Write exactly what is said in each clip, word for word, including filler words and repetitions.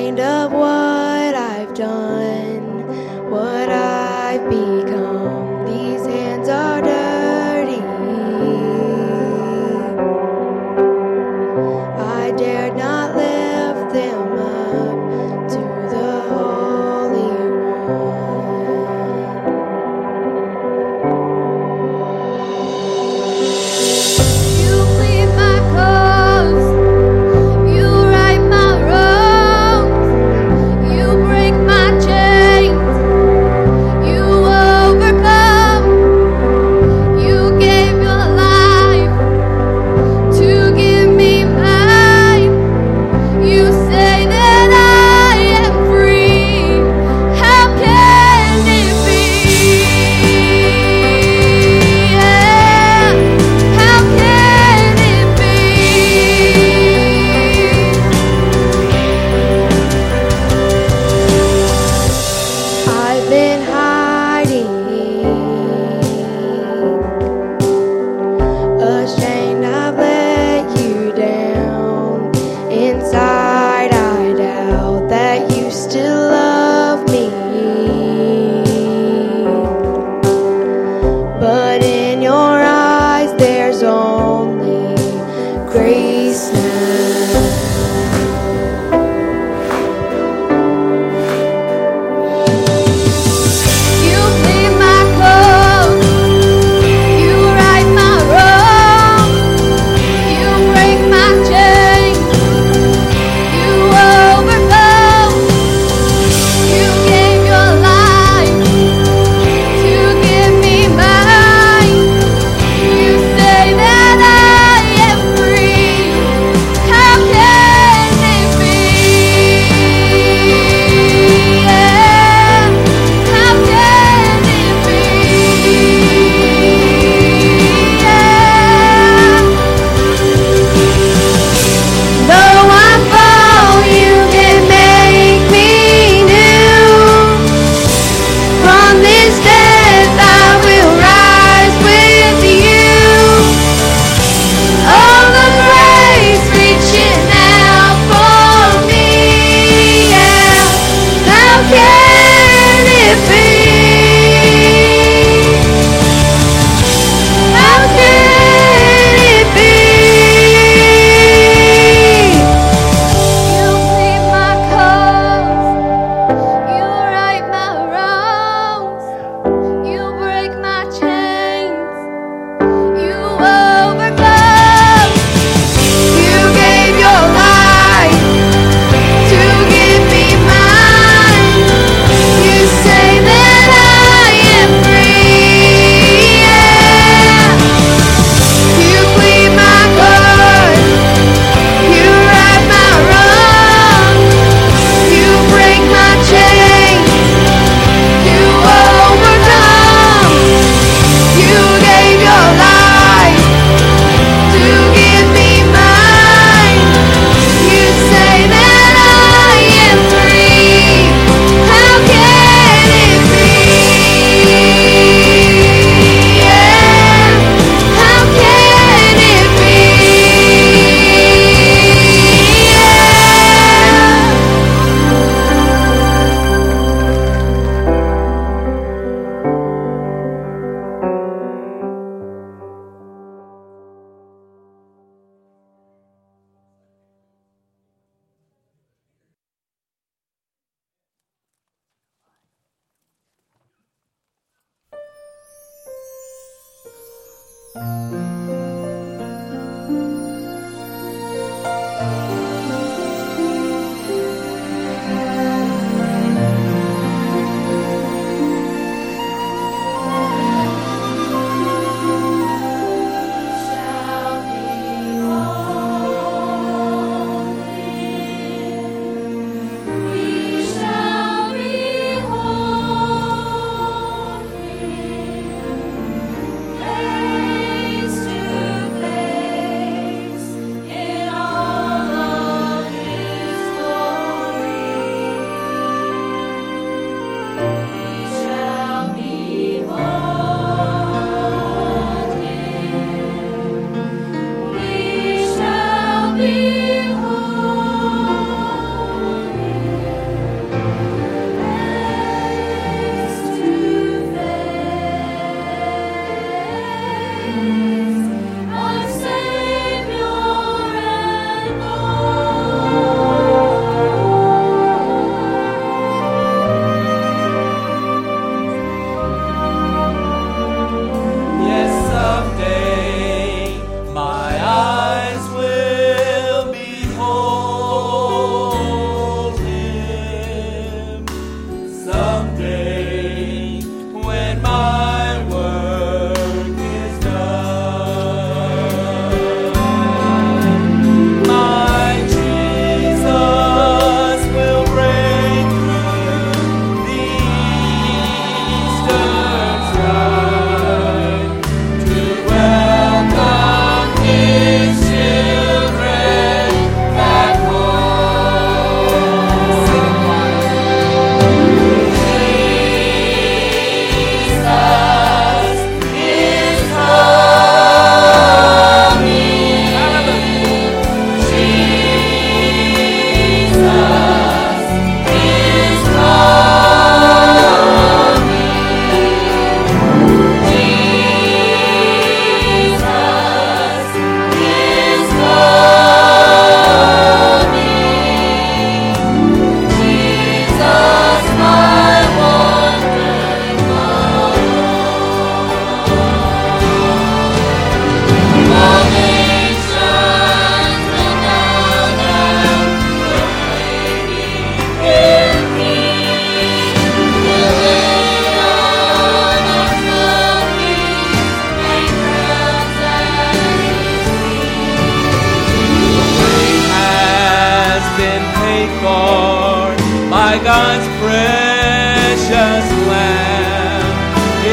ashamed of what I've done, what I've become. These hands are dirty. I dared not lift them up to the Holy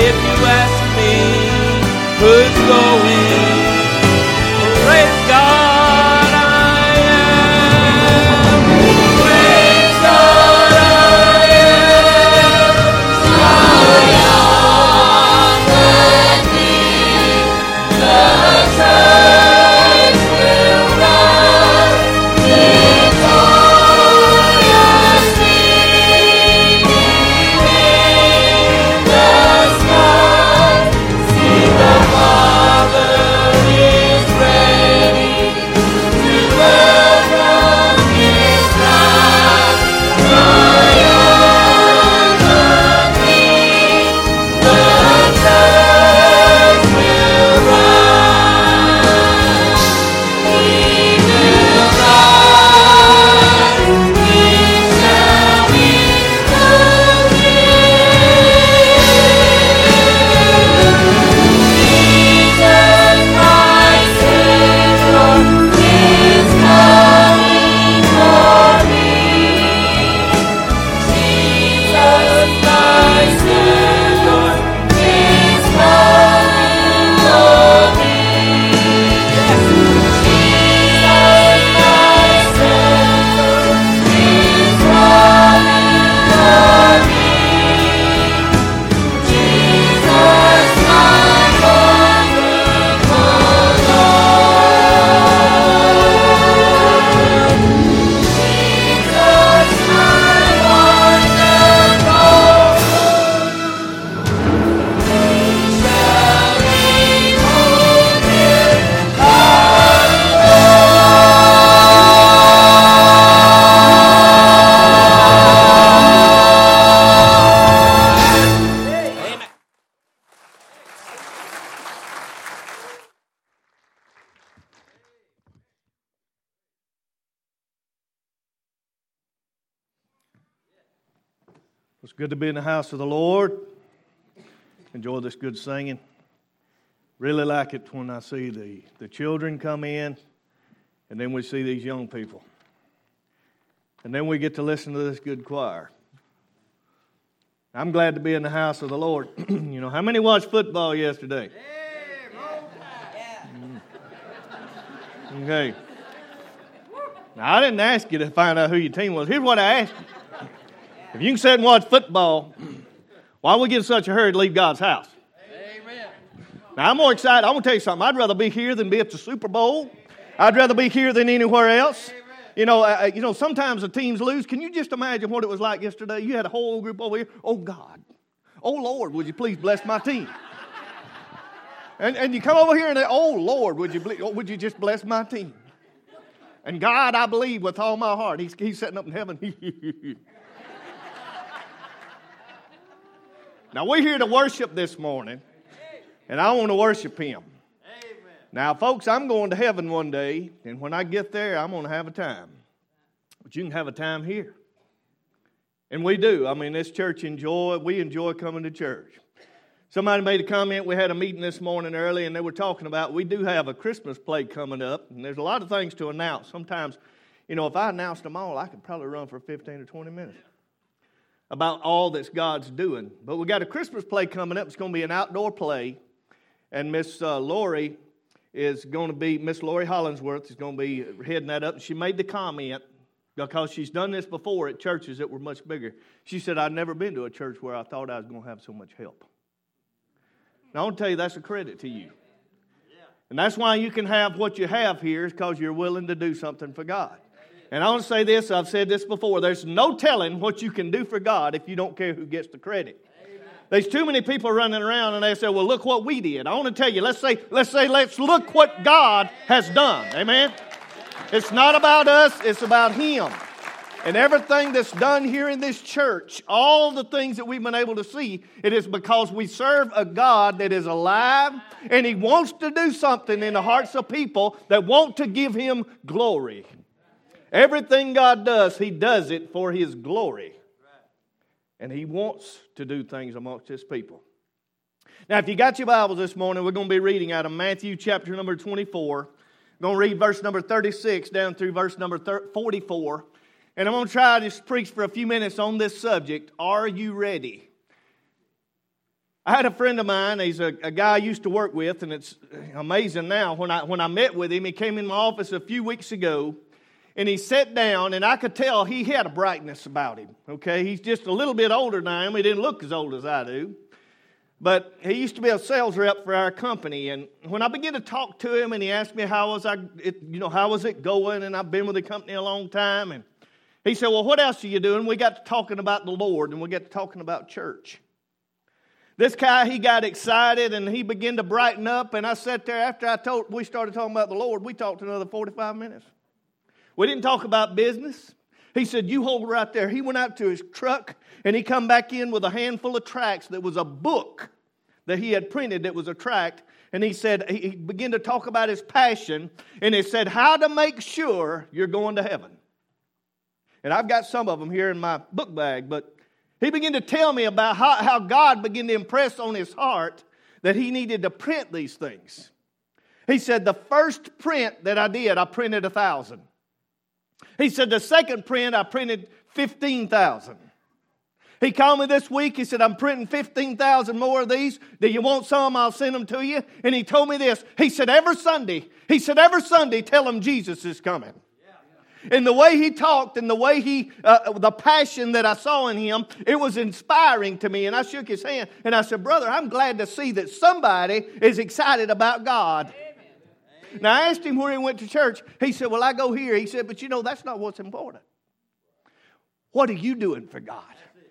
if you ask me who's going, praise God I am. Praise God I am. Zion with me, the church will rise victoriously. It's good to be in the house of the Lord. Enjoy this good singing. Really like it when I see the, the children come in, and then we see these young people. And then we get to listen to this good choir. I'm glad to be in the house of the Lord. You know, how many watched football yesterday? Mm. Okay. Now, I didn't ask you to find out who your team was. Here's what I asked you. If you can sit and watch football, why we get in such a hurry to leave God's house? Amen. Now, I'm more excited. I'm going to tell you something. I'd rather be here than be at the Super Bowl. I'd rather be here than anywhere else. Amen. You know, uh, you know, sometimes the teams lose. Can you just imagine what it was like yesterday? You had a whole group over here. Oh, God. Oh, Lord, would you please bless my team? and, and you come over here and say, oh, Lord, would you, would you just bless my team? And God, I believe with all my heart. He's, he's sitting up in heaven. Now, we're here to worship this morning, and I want to worship Him. Amen. Now, folks, I'm going to heaven one day, and when I get there, I'm going to have a time. But you can have a time here. And we do. I mean, this church enjoy, we enjoy coming to church. Somebody made a comment. We had a meeting this morning early, and they were talking about we do have a Christmas play coming up, and there's a lot of things to announce. Sometimes, you know, if I announced them all, I could probably run for fifteen or twenty minutes. About all that God's doing. But we got a Christmas play coming up. It's going to be an outdoor play. And Miss uh, Lori is going to be, Miss Lori Hollingsworth is going to be heading that up. And she made the comment, because she's done this before at churches that were much bigger. She said, I've never been to a church where I thought I was going to have so much help. Now, I want to tell you, that's a credit to you. And that's why you can have what you have here, is because you're willing to do something for God. And I want to say this, I've said this before, there's no telling what you can do for God if you don't care who gets the credit. Amen. There's too many people running around and they say, well, look what we did. I want to tell you, let's say, let's say, let's look what God has done. Amen? It's not about us, it's about Him. And everything that's done here in this church, all the things that we've been able to see, it is because we serve a God that is alive, and He wants to do something in the hearts of people that want to give Him glory. Everything God does, He does it for His glory. And He wants to do things amongst His people. Now, if you got your Bibles this morning, we're going to be reading out of Matthew chapter number twenty-four. We're going to read verse number thirty-six down through verse number forty-four. And I'm going to try to just preach for a few minutes on this subject. Are you ready? I had a friend of mine, he's a, a guy I used to work with, and it's amazing now. When I, when I met with him, he came in my office a few weeks ago, and he sat down, and I could tell he had a brightness about him, okay? He's just a little bit older than I am. He didn't look as old as I do. But he used to be a sales rep for our company, and when I began to talk to him, and he asked me how was I, it, you know, how was it going, and I've been with the company a long time, and he said, well, what else are you doing? We got to talking about the Lord, and we got to talking about church. This guy, he got excited, and he began to brighten up, and I sat there after I told, we started talking about the Lord, we talked another forty-five minutes. We didn't talk about business. He said, you hold right there. He went out to his truck, and he come back in with a handful of tracts that was a book that he had printed that was a tract, and he said, he began to talk about his passion, and he said, how to make sure you're going to heaven. And I've got some of them here in my book bag, but he began to tell me about how, how God began to impress on his heart that he needed to print these things. He said, the first print that I did, I printed a thousand. He said, the second print, I printed fifteen thousand. He called me this week. He said, I'm printing fifteen thousand more of these. Do you want some? I'll send them to you. And he told me this. He said, every Sunday, he said, every Sunday, tell them Jesus is coming. And the way he talked and the way he, uh, the passion that I saw in him, it was inspiring to me. And I shook his hand and I said, brother, I'm glad to see that somebody is excited about God. Amen. Now I asked him where he went to church. He said, well, I go here. He said, but you know, that's not what's important. What are you doing for God?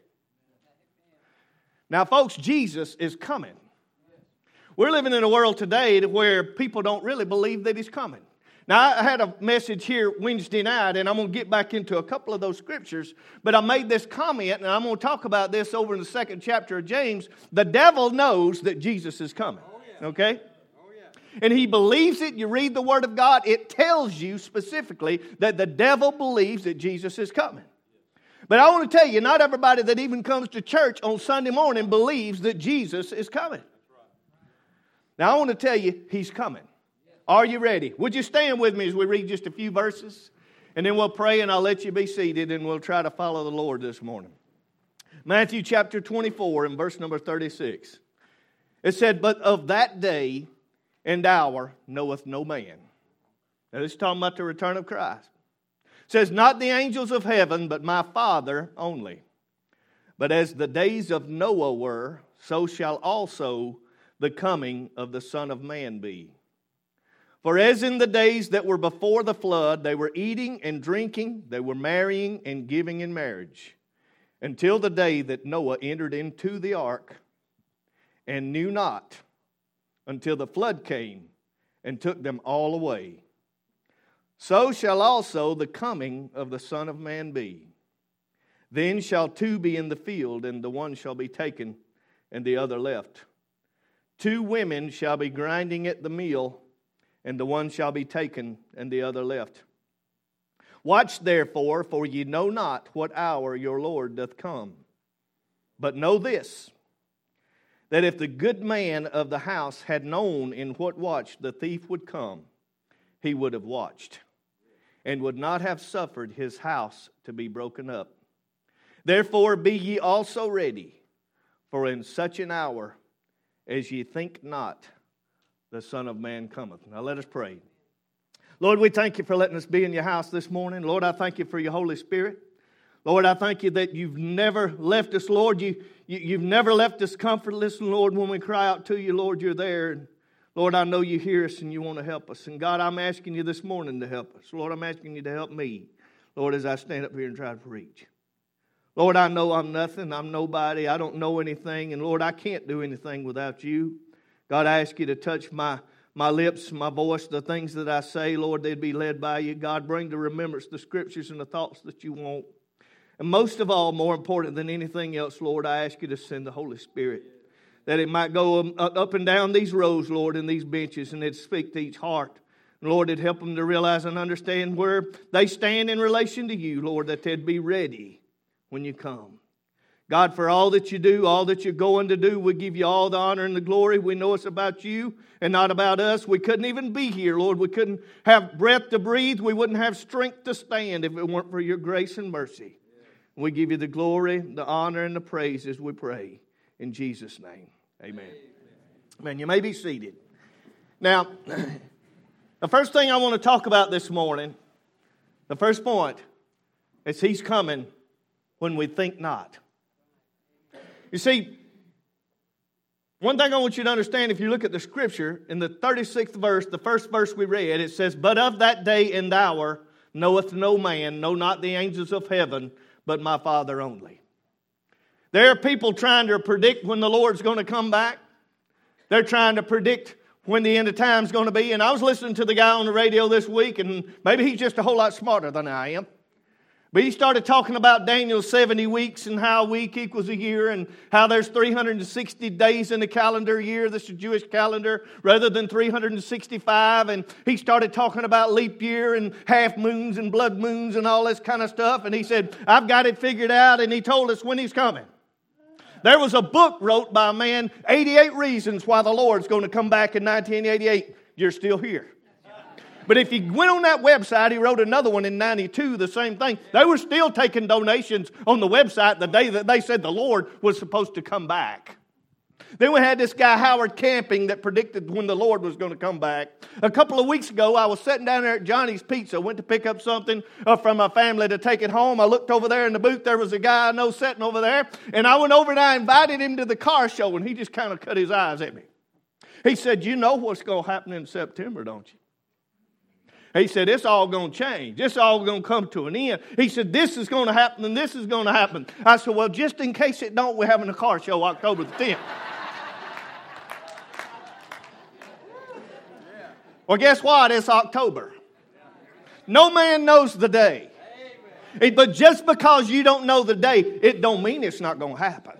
Now, folks, Jesus is coming. We're living in a world today where people don't really believe that he's coming. Now, I had a message here Wednesday night, and I'm going to get back into a couple of those scriptures, but I made this comment, and I'm going to talk about this over in the second chapter of James. The devil knows that Jesus is coming, okay? And he believes it. You read the Word of God, it tells you specifically that the devil believes that Jesus is coming. But I want to tell you, not everybody that even comes to church on Sunday morning believes that Jesus is coming. Now, I want to tell you, he's coming. Are you ready? Would you stand with me as we read just a few verses? And then we'll pray and I'll let you be seated and we'll try to follow the Lord this morning. Matthew chapter twenty-four and verse number thirty-six. It said, but of that day and hour knoweth no man. Now this is talking about the return of Christ. It says, not the angels of heaven, but my Father only. But as the days of Noah were, so shall also the coming of the Son of Man be. For as in the days that were before the flood, they were eating and drinking, they were marrying and giving in marriage, until the day that Noah entered into the ark, and knew not, until the flood came and took them all away. So shall also the coming of the Son of Man be. Then shall two be in the field, and the one shall be taken, and the other left. Two women shall be grinding at the mill, and the one shall be taken, and the other left. Watch therefore, for ye know not what hour your Lord doth come. But know this, that if the good man of the house had known in what watch the thief would come, he would have watched, and would not have suffered his house to be broken up. Therefore be ye also ready, for in such an hour as ye think not, the Son of Man cometh. Now let us pray. Lord, we thank you for letting us be in your house this morning. Lord, I thank you for your Holy Spirit. Lord, I thank you that you've never left us, Lord. You, you, you've never left us comfortless. And Lord, when we cry out to you, Lord, you're there. And Lord, I know you hear us and you want to help us. And God, I'm asking you this morning to help us. Lord, I'm asking you to help me, Lord, as I stand up here and try to preach. Lord, I know I'm nothing. I'm nobody. I don't know anything. And Lord, I can't do anything without you. God, I ask you to touch my, my lips, my voice, the things that I say. Lord, they'd be led by you. God, bring to remembrance the scriptures and the thoughts that you want. And most of all, more important than anything else, Lord, I ask you to send the Holy Spirit, that it might go up and down these rows, Lord, and these benches, and it'd speak to each heart. And Lord, it'd help them to realize and understand where they stand in relation to you, Lord, that they'd be ready when you come. God, for all that you do, all that you're going to do, we give you all the honor and the glory. We know it's about you and not about us. We couldn't even be here, Lord. We couldn't have breath to breathe. We wouldn't have strength to stand if it weren't for your grace and mercy. We give you the glory, the honor, and the praise as we pray. In Jesus' name, Amen. Amen. You may be seated. Now, the first thing I want to talk about this morning, the first point, is He's coming when we think not. You see, one thing I want you to understand, if you look at the Scripture, in the thirty-sixth verse, the first verse we read, it says, "But of that day and hour knoweth no man, no not the angels of heaven, but my Father only." There are people trying to predict when the Lord's going to come back. They're trying to predict when the end of time is going to be. And I was listening to the guy on the radio this week, and maybe he's just a whole lot smarter than I am. But he started talking about Daniel's seventy weeks and how a week equals a year and how there's three hundred sixty days in the calendar year. This is a Jewish calendar rather than three hundred sixty-five. And he started talking about leap year and half moons and blood moons and all this kind of stuff. And he said, I've got it figured out. And he told us when he's coming. There was a book wrote by a man, eighty-eight Reasons Why the Lord's Going to Come Back in nineteen eighty-eight. You're still here. But if you went on that website, he wrote another one in ninety-two, the same thing. They were still taking donations on the website the day that they said the Lord was supposed to come back. Then we had this guy, Howard Camping, that predicted when the Lord was going to come back. A couple of weeks ago, I was sitting down there at Johnny's Pizza. Went to pick up something uh, from my family to take it home. I looked over there in the booth. There was a guy I know sitting over there. And I went over and I invited him to the car show. And he just kind of cut his eyes at me. He said, you know what's going to happen in September, don't you? He said, it's all going to change. It's all going to come to an end. He said, this is going to happen and this is going to happen. I said, well, just in case it don't, we're having a car show October the tenth. Well, guess what? It's October. No man knows the day. It, but just because you don't know the day, it don't mean it's not going to happen.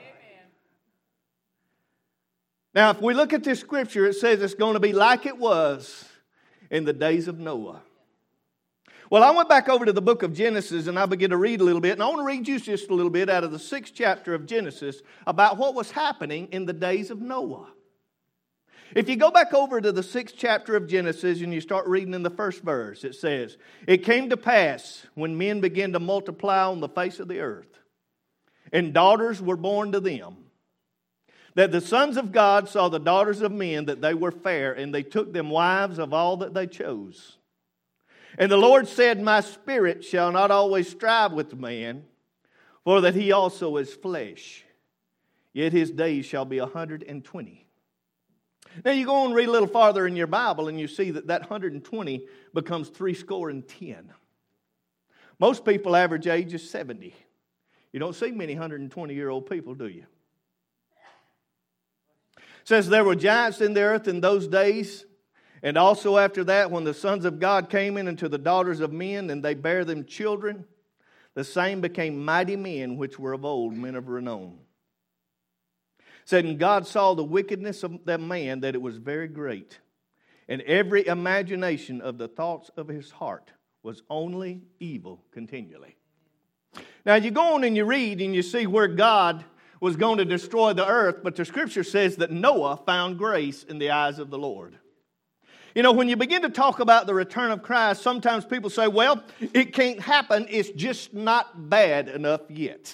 Now, if we look at this scripture, it says it's going to be like it was in the days of Noah. Well, I went back over to the book of Genesis and I began to read a little bit. And I want to read you just a little bit out of the sixth chapter of Genesis about what was happening in the days of Noah. If you go back over to the sixth chapter of Genesis and you start reading in the first verse, it says, it came to pass when men began to multiply on the face of the earth, and daughters were born to them, that the sons of God saw the daughters of men, that they were fair, and they took them wives of all that they chose. And the Lord said, my spirit shall not always strive with man, for that he also is flesh. Yet his days shall be a hundred and twenty. Now you go and read a little farther in your Bible and you see that that one hundred twenty becomes three score and ten. Most people average age is seventy. You don't see many one hundred twenty year old people, do you? It says there were giants in the earth in those days, and also after that when the sons of God came in unto the daughters of men, and they bare them children, the same became mighty men which were of old, men of renown. Said, and God saw the wickedness of that man, that it was very great. And every imagination of the thoughts of his heart was only evil continually. Now you go on and you read and you see where God was going to destroy the earth. But the scripture says that Noah found grace in the eyes of the Lord. You know, when you begin to talk about the return of Christ, sometimes people say, well, it can't happen. It's just not bad enough yet.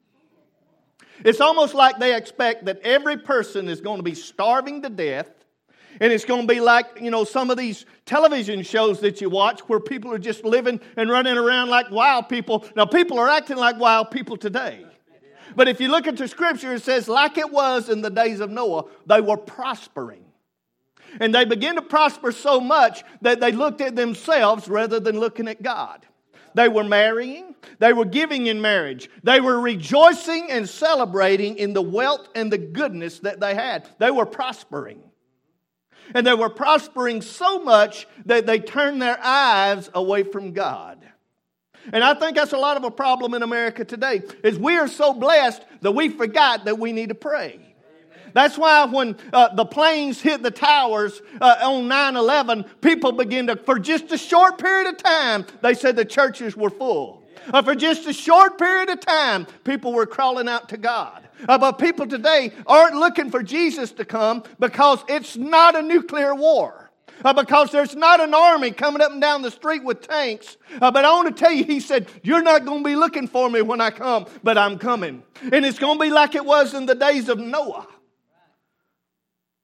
It's almost like they expect that every person is going to be starving to death. And it's going to be like, you know, some of these television shows that you watch where people are just living and running around like wild people. Now, people are acting like wild people today. But if you look at the scripture, it says, like it was in the days of Noah, they were prospering. And they began to prosper so much that they looked at themselves rather than looking at God. They were marrying. They were giving in marriage. They were rejoicing and celebrating in the wealth and the goodness that they had. They were prospering. And they were prospering so much that they turned their eyes away from God. And I think that's a lot of a problem in America today, is we are so blessed that we forgot that we need to pray. That's why when uh, the planes hit the towers uh, on nine eleven, people began to, for just a short period of time, they said the churches were full. Uh, for just a short period of time, people were crawling out to God. Uh, but people today aren't looking for Jesus to come because it's not a nuclear war. Uh, because there's not an army coming up and down the street with tanks. Uh, but I want to tell you, he said, you're not going to be looking for me when I come, but I'm coming. And it's going to be like it was in the days of Noah.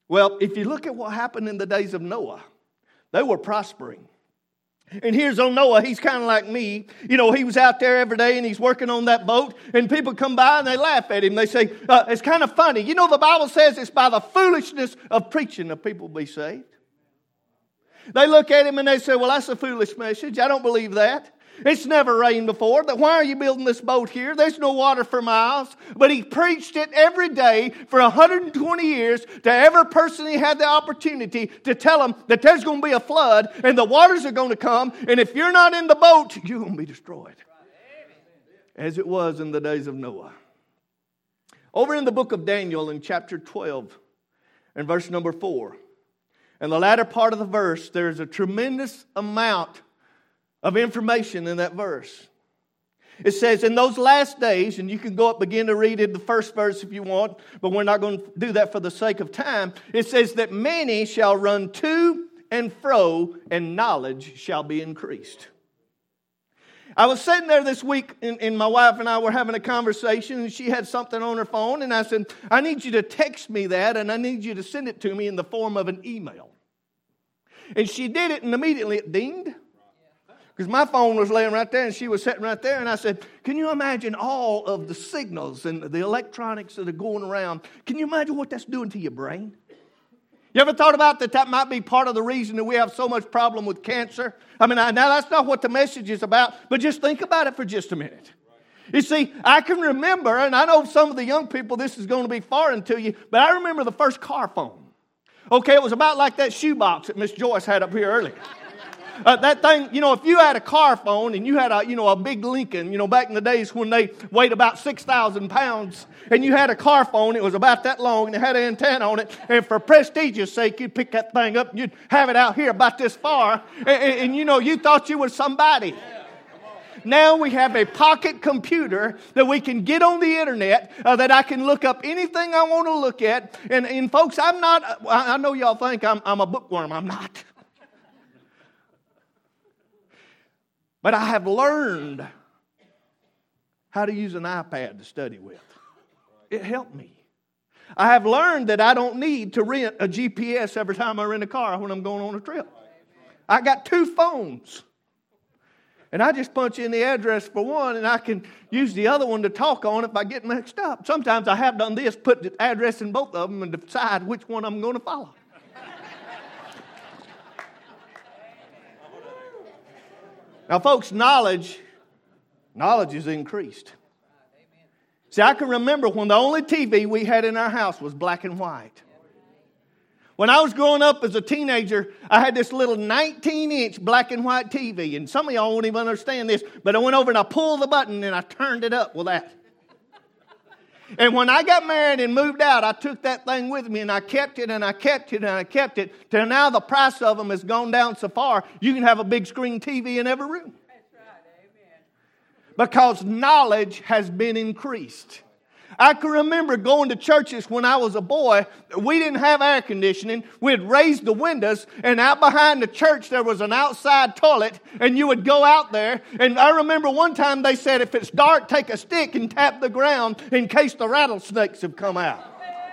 Well, if you look at what happened in the days of Noah, they were prospering. And here's old Noah, he's kind of like me. You know, he was out there every day and he's working on that boat. And people come by and they laugh at him. They say, uh, it's kind of funny. You know, the Bible says it's by the foolishness of preaching that people be saved. They look at him and they say, well, that's a foolish message. I don't believe that. It's never rained before. Why are you building this boat here? There's no water for miles. But he preached it every day for one hundred twenty years to every person he had the opportunity to tell them that there's going to be a flood and the waters are going to come. And if you're not in the boat, you're going to be destroyed. As it was in the days of Noah. Over in the book of Daniel in chapter twelve and verse number four. In the latter part of the verse, there's a tremendous amount of information in that verse. It says, in those last days, and you can go up, begin to read it, the first verse if you want, but we're not going to do that for the sake of time. It says that many shall run to and fro, and knowledge shall be increased. I was sitting there this week, and, and my wife and I were having a conversation, and she had something on her phone, and I said, I need you to text me that, and I need you to send it to me in the form of an email. And she did it, and immediately it dinged. Because my phone was laying right there and she was sitting right there. And I said, can you imagine all of the signals and the electronics that are going around? Can you imagine what that's doing to your brain? You ever thought about that that might be part of the reason that we have so much problem with cancer? I mean, now that's not what the message is about. But just think about it for just a minute. You see, I can remember, and I know some of the young people, this is going to be foreign to you, but I remember the first car phone. Okay, it was about like that shoebox that Miss Joyce had up here earlier. Uh, that thing, you know, if you had a car phone and you had a, you know, a big Lincoln, you know, back in the days when they weighed about six thousand pounds, and you had a car phone, it was about that long, and it had an antenna on it, and for prestigious sake, you'd pick that thing up and you'd have it out here about this far, and, and, and you know, you thought you were somebody. Now we have a pocket computer that we can get on the internet, uh, that I can look up anything I want to look at, and, and folks, I'm not, I know y'all think I'm, I'm a bookworm, I'm not. But I have learned how to use an iPad to study with. It helped me. I have learned that I don't need to rent a G P S every time I rent a car when I'm going on a trip. I got two phones. And I just punch in the address for one, and I can use the other one to talk on if I get mixed up. Sometimes I have done this, put the address in both of them and decide which one I'm going to follow. Now, folks, knowledge, knowledge is increased. See, I can remember when the only T V we had in our house was black and white. When I was growing up as a teenager, I had this little nineteen inch black and white T V. And some of y'all won't even understand this, but I went over and I pulled the button and I turned it up with that. And when I got married and moved out, I took that thing with me and I kept it and I kept it and I kept it. Till now the price of them has gone down so far, you can have a big screen T V in every room. That's right, amen. Because knowledge has been increased. I can remember going to churches when I was a boy. We didn't have air conditioning. We'd raise the windows, and out behind the church there was an outside toilet, and you would go out there. And I remember one time they said, if it's dark, take a stick and tap the ground in case the rattlesnakes have come out.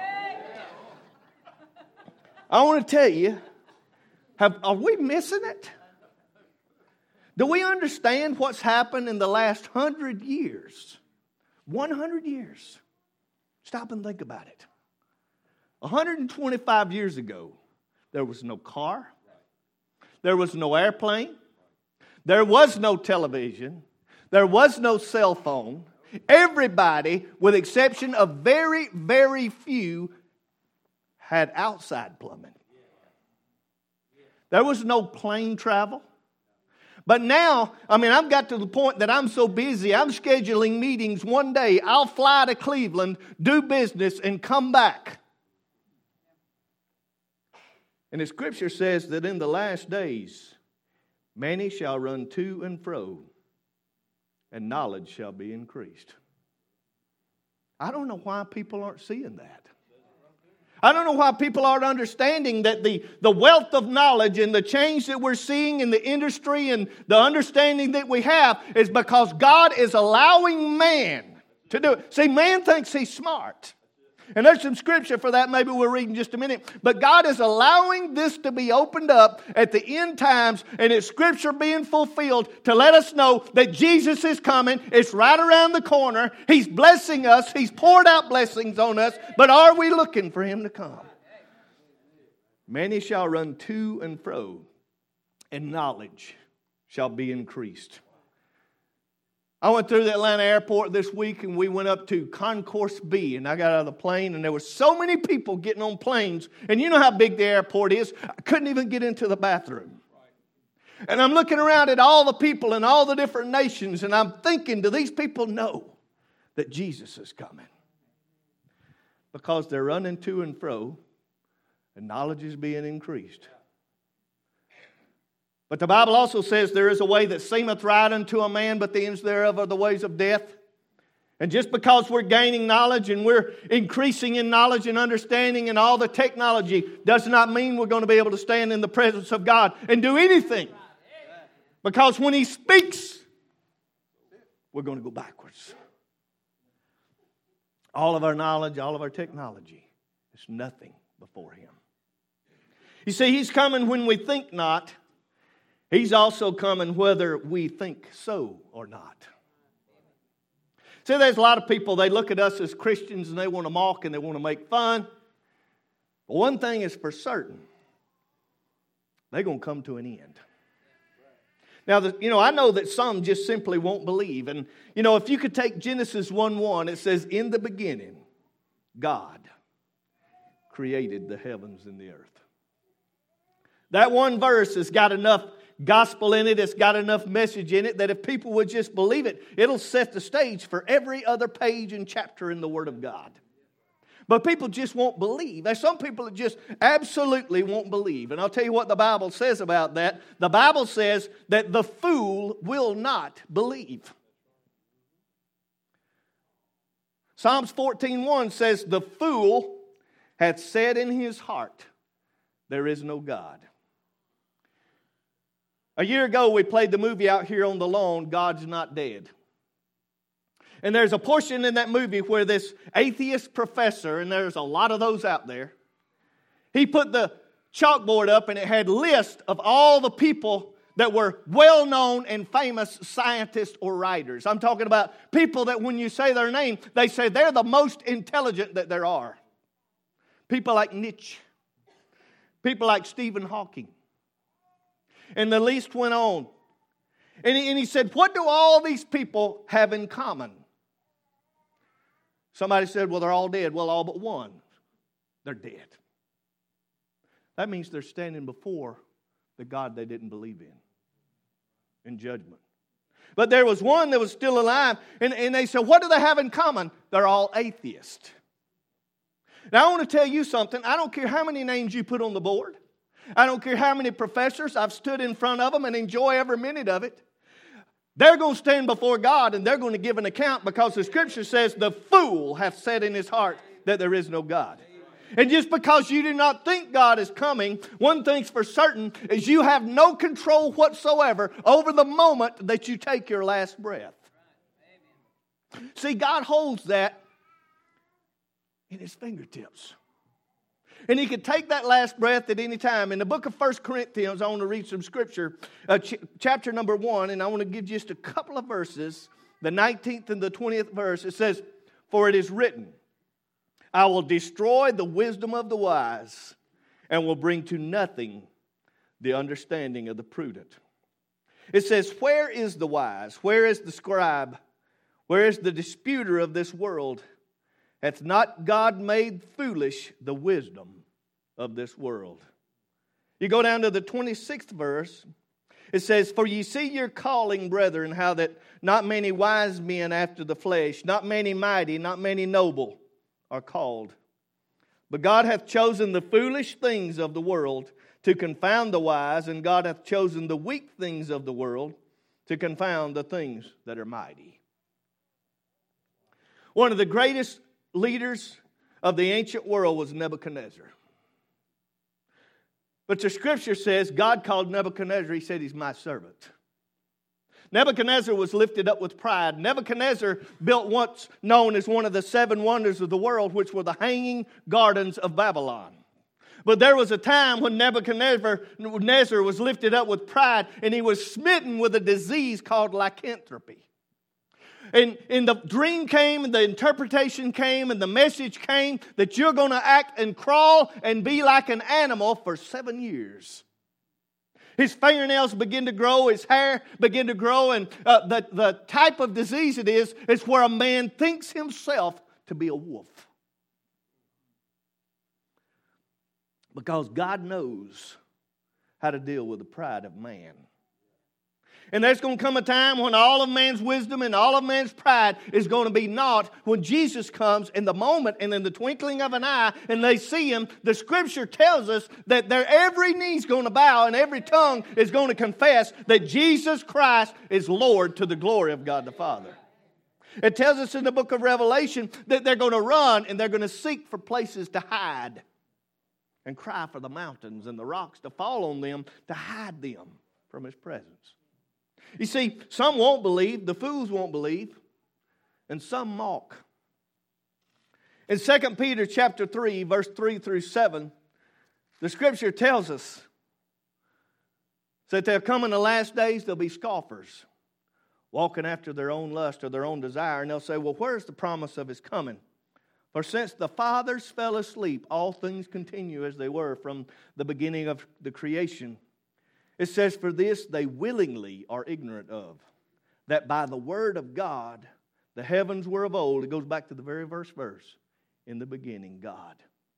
I want to tell you, have, are we missing it? Do we understand what's happened in the last hundred years? one hundred years. Stop and think about it. one hundred twenty-five years ago, there was no car. There was no airplane. There was no television. There was no cell phone. Everybody, with the exception of very, very few, had outside plumbing. There was no plane travel. But now, I mean, I've got to the point that I'm so busy, I'm scheduling meetings one day. I'll fly to Cleveland, do business, and come back. And the scripture says that in the last days, many shall run to and fro, and knowledge shall be increased. I don't know why people aren't seeing that. I don't know why people aren't understanding that the, the wealth of knowledge and the change that we're seeing in the industry and the understanding that we have is because God is allowing man to do it. See, man thinks he's smart. And there's some scripture for that. Maybe we'll read in just a minute. But God is allowing this to be opened up at the end times, and it's scripture being fulfilled to let us know that Jesus is coming. It's right around the corner. He's blessing us. He's poured out blessings on us. But are we looking for Him to come? Many shall run to and fro, and knowledge shall be increased. I went through the Atlanta airport this week, and we went up to Concourse B, and I got out of the plane, and there were so many people getting on planes, and you know how big the airport is. I couldn't even get into the bathroom. And I'm looking around at all the people in all the different nations, and I'm thinking, do these people know that Jesus is coming? Because they're running to and fro, and knowledge is being increased. But the Bible also says there is a way that seemeth right unto a man, but the ends thereof are the ways of death. And just because we're gaining knowledge and we're increasing in knowledge and understanding and all the technology does not mean we're going to be able to stand in the presence of God and do anything. Because when He speaks, we're going to go backwards. All of our knowledge, all of our technology is nothing before Him. You see, He's coming when we think not. He's also coming whether we think so or not. See, there's a lot of people, they look at us as Christians and they want to mock and they want to make fun. But one thing is for certain, they're going to come to an end. Now, the, you know, I know that some just simply won't believe. And, you know, if you could take Genesis one one, it says, in the beginning, God created the heavens and the earth. That one verse has got enough gospel in it, it's got enough message in it that if people would just believe it, it'll set the stage for every other page and chapter in the Word of God. But people just won't believe. There's some people that just absolutely won't believe. And I'll tell you what the Bible says about that. The Bible says that the fool will not believe. Psalms fourteen one says, the fool hath said in his heart, there is no God. A year ago, we played the movie out here on the lawn, God's Not Dead. And there's a portion in that movie where this atheist professor, and there's a lot of those out there, he put the chalkboard up and it had lists of all the people that were well-known and famous scientists or writers. I'm talking about people that when you say their name, they say they're the most intelligent that there are. People like Nietzsche. People like Stephen Hawking. And the list went on. And he, and he said, what do all these people have in common? Somebody said, well, they're all dead. Well, all but one. They're dead. That means they're standing before the God they didn't believe in, in judgment. But there was one that was still alive. And, and they said, what do they have in common? They're all atheists. Now, I want to tell you something. I don't care how many names you put on the board. I don't care how many professors. I've stood in front of them and enjoy every minute of it. They're going to stand before God and they're going to give an account because the Scripture says the fool hath said in his heart that there is no God. And just because you do not think God is coming, one thing's for certain is you have no control whatsoever over the moment that you take your last breath. See, God holds that in His fingertips. And He could take that last breath at any time. In the book of First Corinthians, I want to read some scripture, uh, ch- chapter number one, and I want to give just a couple of verses, the nineteenth and the twentieth verse. It says, for it is written, I will destroy the wisdom of the wise and will bring to nothing the understanding of the prudent. It says, where is the wise? Where is the scribe? Where is the disputer of this world? Hath not God made foolish the wisdom of this world? You go down to the twenty-sixth verse. It says, for ye see your calling, brethren, how that not many wise men after the flesh, not many mighty, not many noble are called. But God hath chosen the foolish things of the world to confound the wise, and God hath chosen the weak things of the world to confound the things that are mighty. One of the greatest leaders of the ancient world was Nebuchadnezzar. But the Scripture says God called Nebuchadnezzar, He said, he's my servant. Nebuchadnezzar was lifted up with pride. Nebuchadnezzar built what's known as one of the seven wonders of the world, which were the Hanging Gardens of Babylon. But there was a time when Nebuchadnezzar was lifted up with pride, and he was smitten with a disease called lycanthropy. And, and the dream came, and the interpretation came, and the message came that you're going to act and crawl and be like an animal for seven years. His fingernails begin to grow, his hair begin to grow, and uh, the, the type of disease it is, is where a man thinks himself to be a wolf. Because God knows how to deal with the pride of man. And there's going to come a time when all of man's wisdom and all of man's pride is going to be naught when Jesus comes in the moment and in the twinkling of an eye and they see Him. The Scripture tells us that their every knee's going to bow and every tongue is going to confess that Jesus Christ is Lord to the glory of God the Father. It tells us in the book of Revelation that they're going to run and they're going to seek for places to hide and cry for the mountains and the rocks to fall on them to hide them from His presence. You see, some won't believe, the fools won't believe, and some mock. In Second Peter chapter three, verse three through seven, the Scripture tells us that there'll come in the last days, there'll be scoffers, walking after their own lust or their own desire, and they'll say, well, where's the promise of His coming? For since the fathers fell asleep, all things continue as they were from the beginning of the creation. It says, for this they willingly are ignorant of, that by the word of God the heavens were of old. It goes back to the very first verse. In the beginning, God.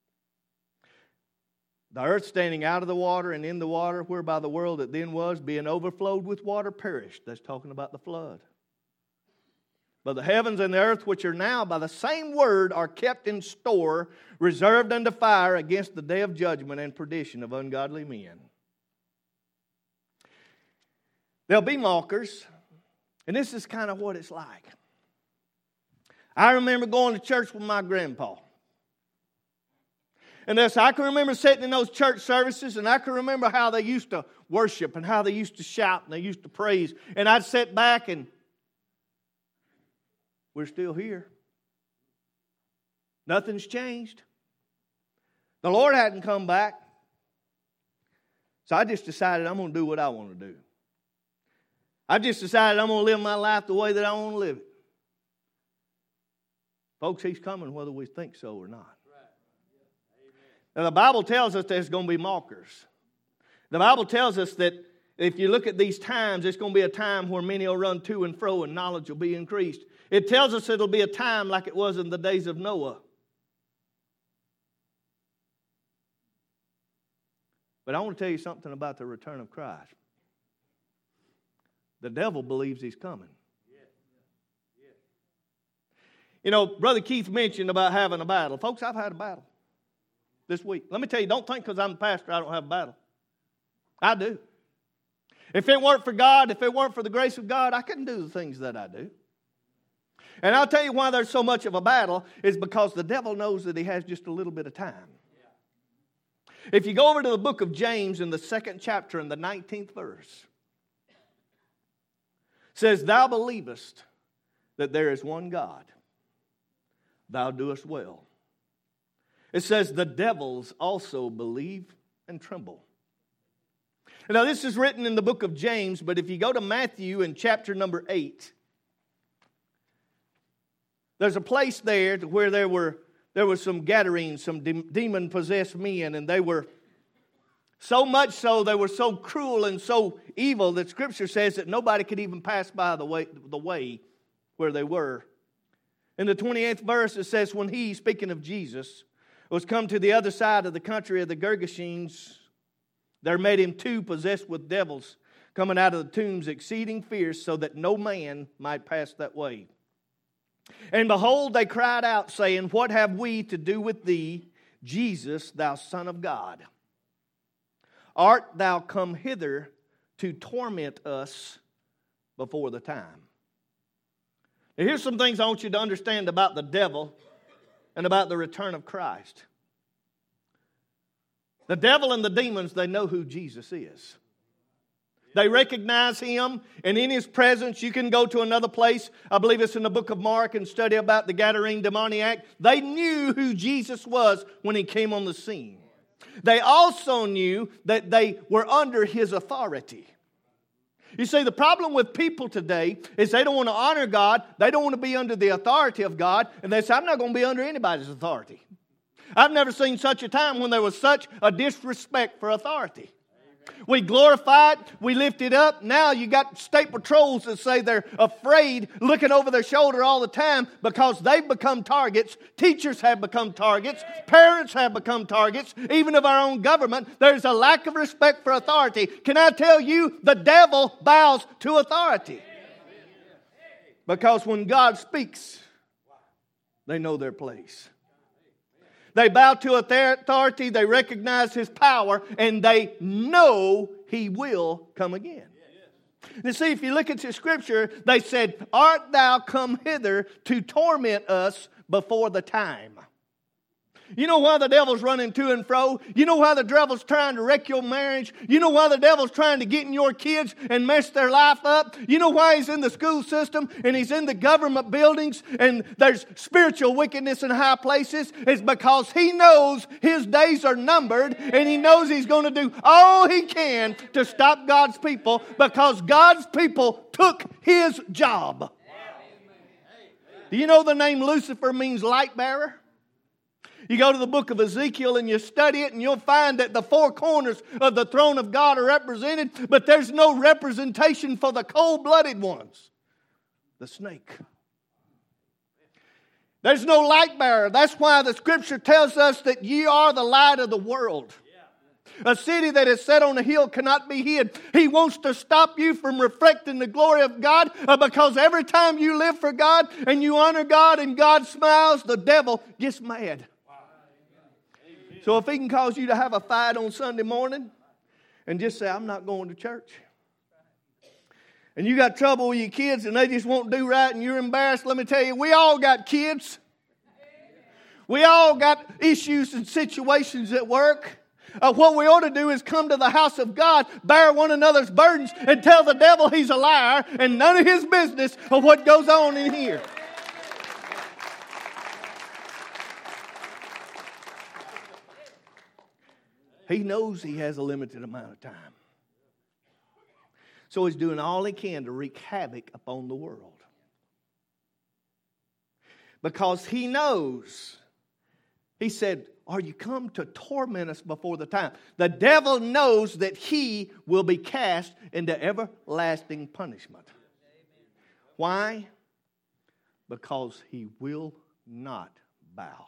The earth standing out of the water and in the water, whereby the world that then was, being overflowed with water, perished. That's talking about the flood. But the heavens and the earth, which are now by the same word, are kept in store, reserved unto fire against the day of judgment and perdition of ungodly men. There'll be mockers, and this is kind of what it's like. I remember going to church with my grandpa. And this, I can remember sitting in those church services, and I can remember how they used to worship and how they used to shout and they used to praise. And I'd sit back and we're still here. Nothing's changed. The Lord hadn't come back. So I just decided I'm going to do what I want to do. I just decided I'm going to live my life the way that I want to live it. Folks, He's coming whether we think so or not. Now, the Bible tells us there's going to be mockers. The Bible tells us that if you look at these times, it's going to be a time where many will run to and fro and knowledge will be increased. It tells us it'll be a time like it was in the days of Noah. But I want to tell you something about the return of Christ. The devil believes he's coming. You know, Brother Keith mentioned about having a battle. Folks, I've had a battle this week. Let me tell you, don't think because I'm a pastor I don't have a battle. I do. If it weren't for God, if it weren't for the grace of God, I couldn't do the things that I do. And I'll tell you why there's so much of a battle is because the devil knows that he has just a little bit of time. If you go over to the book of James in the second chapter in the nineteenth verse, it says, thou believest that there is one God. Thou doest well. It says, the devils also believe and tremble. Now, this is written in the book of James, but if you go to Matthew in chapter number eight, there's a place there where there were there was some Gadarenes, some de- demon-possessed men, and they were so much so, they were so cruel and so evil that Scripture says that nobody could even pass by the way, the way where they were. In the twenty-eighth verse, it says, when he, speaking of Jesus, was come to the other side of the country of the Gergesenes, there met him two possessed with devils, coming out of the tombs, exceeding fierce, so that no man might pass that way. And behold, they cried out, saying, what have we to do with thee, Jesus, thou Son of God? Art thou come hither to torment us before the time? Now, here's some things I want you to understand about the devil and about the return of Christ. The devil and the demons, they know who Jesus is. They recognize Him, and in His presence, you can go to another place. I believe it's in the book of Mark and study about the Gadarene demoniac. They knew who Jesus was when He came on the scene. They also knew that they were under His authority. You see, the problem with people today is they don't want to honor God. They don't want to be under the authority of God. And they say, I'm not going to be under anybody's authority. I've never seen such a time when there was such a disrespect for authority. We glorify it. We lift it up. Now you got state patrols that say they're afraid, looking over their shoulder all the time because they've become targets. Teachers have become targets. Parents have become targets. Even of our own government, there's a lack of respect for authority. Can I tell you, the devil bows to authority. Because when God speaks, they know their place. They bow to authority, they recognize His power, and they know He will come again. You see, if you look at the Scripture, they said, art thou come hither to torment us before the time? You know why the devil's running to and fro? You know why the devil's trying to wreck your marriage? You know why the devil's trying to get in your kids and mess their life up? You know why he's in the school system and he's in the government buildings and there's spiritual wickedness in high places? It's because he knows his days are numbered and he knows he's going to do all he can to stop God's people because God's people took his job. Do you know the name Lucifer means light bearer? You go to the book of Ezekiel and you study it and you'll find that the four corners of the throne of God are represented, but there's no representation for the cold-blooded ones. The snake. There's no light bearer. That's why the Scripture tells us that ye are the light of the world. A city that is set on a hill cannot be hid. He wants to stop you from reflecting the glory of God uh, because every time you live for God and you honor God and God smiles, the devil gets mad. So if he can cause you to have a fight on Sunday morning and just say, I'm not going to church. And you got trouble with your kids and they just won't do right and you're embarrassed, let me tell you, we all got kids. We all got issues and situations at work. Uh, what we ought to do is come to the house of God, bear one another's burdens, and tell the devil he's a liar and none of his business of what goes on in here. He knows he has a limited amount of time. So he's doing all he can to wreak havoc upon the world. Because he knows, he said, are you come to torment us before the time? The devil knows that he will be cast into everlasting punishment. Why? Because he will not bow.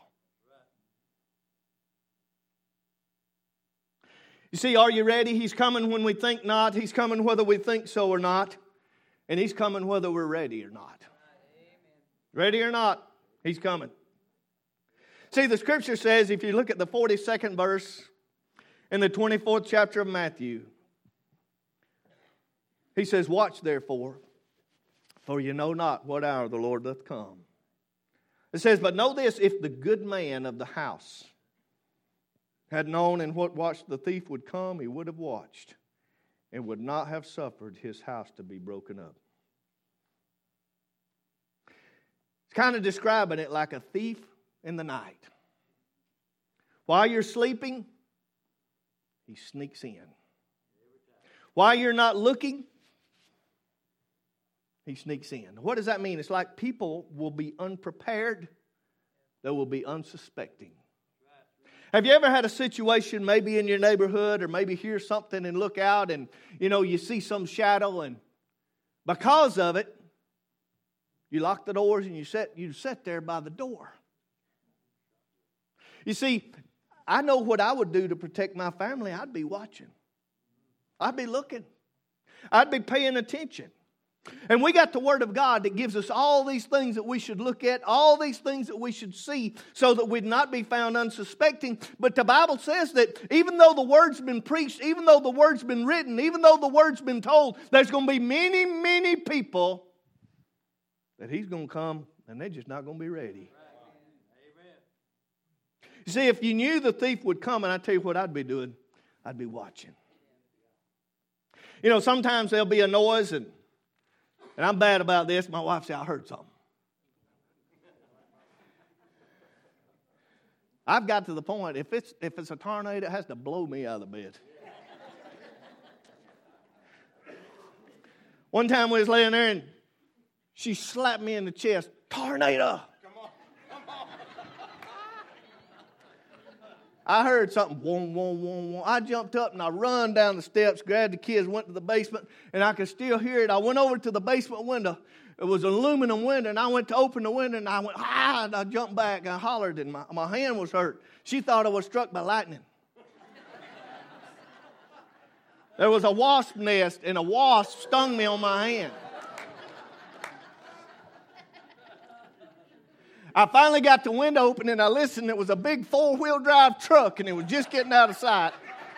You see, are you ready? He's coming when we think not. He's coming whether we think so or not. And He's coming whether we're ready or not. Ready or not, He's coming. See, the Scripture says, if you look at the forty-second verse in the twenty-fourth chapter of Matthew, He says, watch therefore, for you know not what hour the Lord doth come. It says, but know this, if the good man of the house had known in what watch the thief would come, he would have watched and would not have suffered his house to be broken up. It's kind of describing it like a thief in the night. While you're sleeping, he sneaks in. While you're not looking, he sneaks in. What does that mean? It's like people will be unprepared. They will be unsuspecting. Have you ever had a situation maybe in your neighborhood or maybe hear something and look out and, you know, you see some shadow and because of it, you lock the doors and you sit, you sit there by the door. You see, I know what I would do to protect my family. I'd be watching. I'd be looking. I'd be paying attention. And we got the Word of God that gives us all these things that we should look at, all these things that we should see so that we'd not be found unsuspecting. But the Bible says that even though the Word's been preached, even though the Word's been written, even though the Word's been told, there's going to be many, many people that He's going to come and they're just not going to be ready. You see, if you knew the thief would come, and I tell you what I'd be doing, I'd be watching. You know, sometimes there'll be a noise, and, and I'm bad about this. My wife said, I heard something. I've got to the point, if it's if it's a tornado, it has to blow me out of the bed. One time we was laying there, and she slapped me in the chest. Tornado! Come on, come on. I heard something, whoom, whoom, whoom, whoom. I jumped up and I run down the steps, grabbed the kids, went to the basement, and I could still hear it. I went over to the basement window. It was an aluminum window, and I went to open the window, and I went, ah, and I jumped back, and I hollered, and my, my hand was hurt. She thought I was struck by lightning. There was a wasp nest, and a wasp stung me on my hand. I finally got the window open, and I listened. It was a big four-wheel drive truck, and it was just getting out of sight.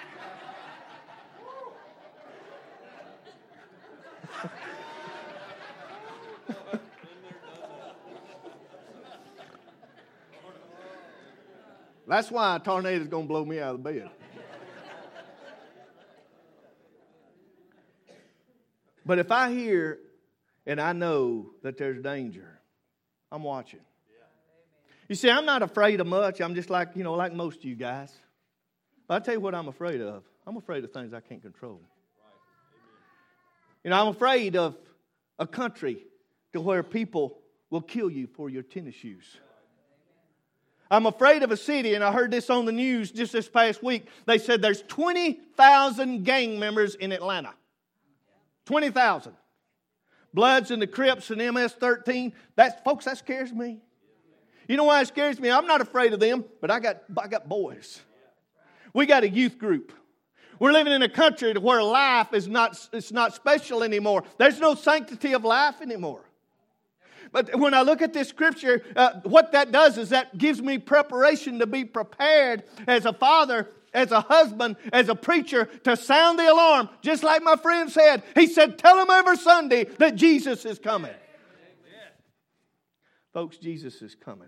That's why a tornado's going to blow me out of the bed. But if I hear and I know that there's danger, I'm watching. You see, I'm not afraid of much. I'm just like, you know, like most of you guys. But I'll tell you what I'm afraid of. I'm afraid of things I can't control. You know, I'm afraid of a country to where people will kill you for your tennis shoes. I'm afraid of a city, and I heard this on the news just this past week. They said there's twenty thousand gang members in Atlanta. twenty thousand. Bloods and the Crips and M S thirteen. That's, folks, that scares me. You know why it scares me? I'm not afraid of them, but I got, I got boys. We got a youth group. We're living in a country where life is not, it's not special anymore. There's no sanctity of life anymore. But when I look at this scripture, uh, what that does is that gives me preparation to be prepared as a father, as a husband, as a preacher, to sound the alarm. Just like my friend said. He said, tell them every Sunday that Jesus is coming. Amen. Folks, Jesus is coming.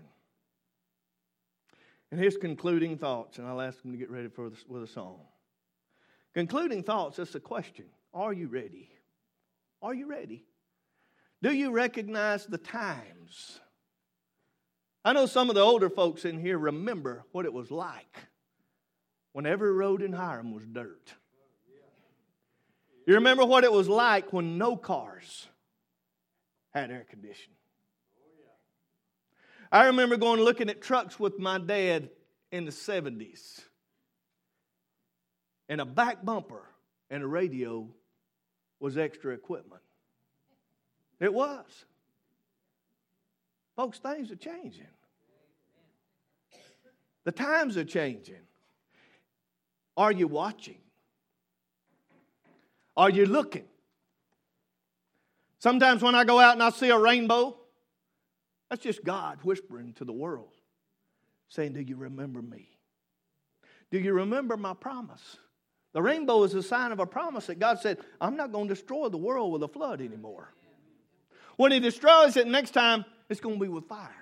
And his concluding thoughts, and I'll ask him to get ready for this with a song. Concluding thoughts, it's a question. Are you ready? Are you ready? Do you recognize the times? I know some of the older folks in here remember what it was like when every road in Hiram was dirt. You remember what it was like when no cars had air conditioning. I remember going looking at trucks with my dad in the seventies. And a back bumper and a radio was extra equipment. It was. Folks, things are changing. The times are changing. Are you watching? Are you looking? Sometimes when I go out and I see a rainbow, that's just God whispering to the world, saying, do you remember me? Do you remember my promise? The rainbow is a sign of a promise that God said, I'm not going to destroy the world with a flood anymore. When he destroys it next time, it's going to be with fire.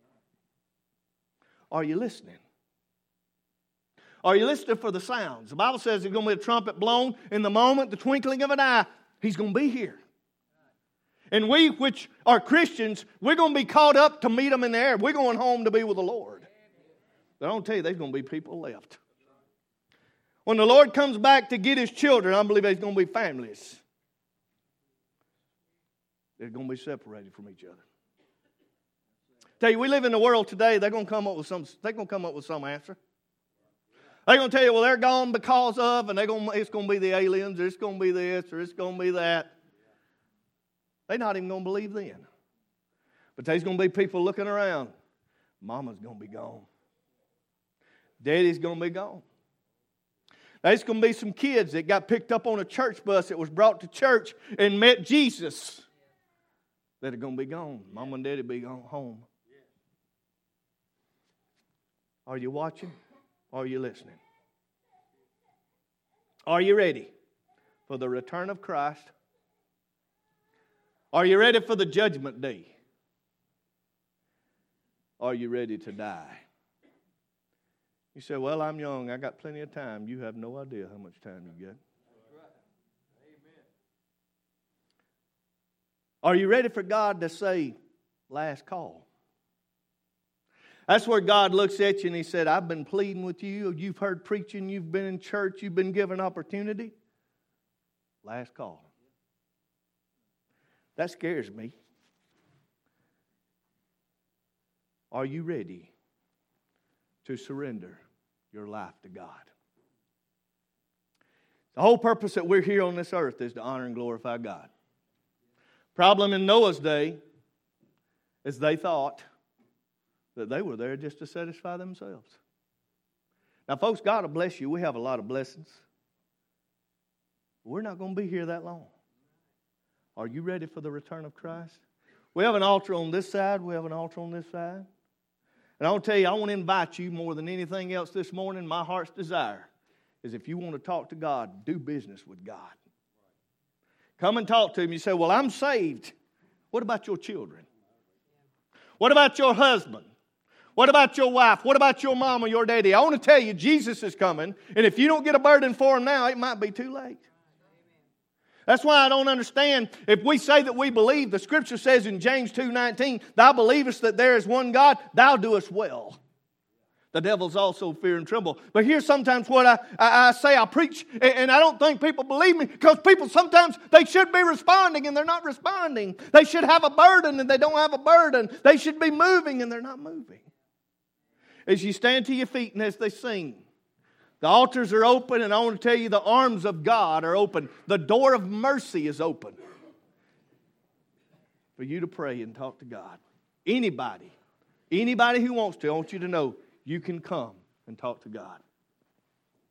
Are you listening? Are you listening for the sounds? The Bible says there's going to be a trumpet blown in the moment, the twinkling of an eye. He's going to be here. And we, which are Christians, we're going to be caught up to meet him in the air. We're going home to be with the Lord. But I don't tell you, there's going to be people left. When the Lord comes back to get his children, I believe there's going to be families. They're going to be separated from each other. Tell you, we live in a world today, they're going to come up with some, they're going to come up with some answer. They're going to tell you, well, they're gone because of, and they're going to, it's going to be the aliens, or it's going to be this, or it's going to be that. They're not even going to believe then. But there's going to be people looking around. Mama's going to be gone. Daddy's going to be gone. There's going to be some kids that got picked up on a church bus that was brought to church and met Jesus that are going to be gone. Mama and Daddy will be gone home. Are you watching? Are you listening? Are you ready for the return of Christ? Are you ready for the judgment day? Are you ready to die? You say, well, I'm young. I got plenty of time. You have no idea how much time you got. Are you ready for God to say, last call? That's where God looks at you and He said, I've been pleading with you. You've heard preaching. You've been in church. You've been given opportunity. Last call. That scares me. Are you ready to surrender your life to God? The whole purpose that we're here on this earth is to honor and glorify God. Problem in Noah's day is they thought that they were there just to satisfy themselves. Now, folks, God will bless you. We have a lot of blessings. We're not going to be here that long. Are you ready for the return of Christ? We have an altar on this side. We have an altar on this side. And I want to tell you, I want to invite you more than anything else this morning. My heart's desire is if you want to talk to God, do business with God. Come and talk to Him. You say, well, I'm saved. What about your children? What about your husband? What about your wife? What about your mom or your daddy? I want to tell you, Jesus is coming. And if you don't get a burden for Him now, it might be too late. That's why I don't understand. If we say that we believe, the Scripture says in James two nineteen, thou believest that there is one God, thou doest well. The devils also fear and tremble. But here's sometimes what I, I, I say, I preach, and, and I don't think people believe me, because people sometimes, they should be responding and they're not responding. They should have a burden and they don't have a burden. They should be moving and they're not moving. As you stand to your feet and as they sing, the altars are open, and I want to tell you the arms of God are open. The door of mercy is open for you to pray and talk to God. Anybody, anybody who wants to, I want you to know you can come and talk to God.